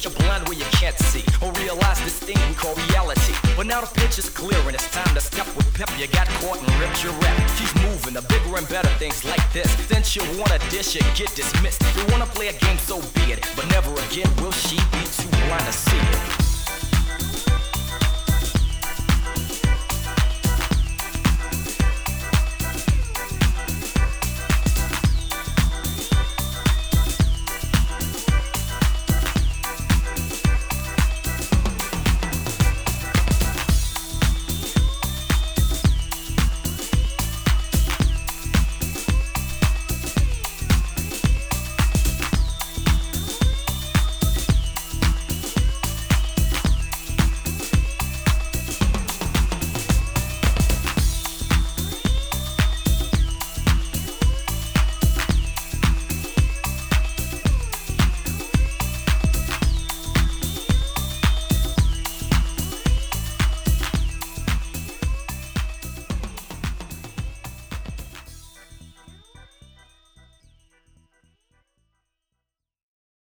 that you're blind where you can't see or realize this thing we call reality. But now the pitch is clear and it's time to step with pep. You got caught and ripped your rep. Keep moving, the bigger and better things like this. Since you want a dish, you get dismissed. We wanna play a game, so be it, but never again will she be too blind to see it.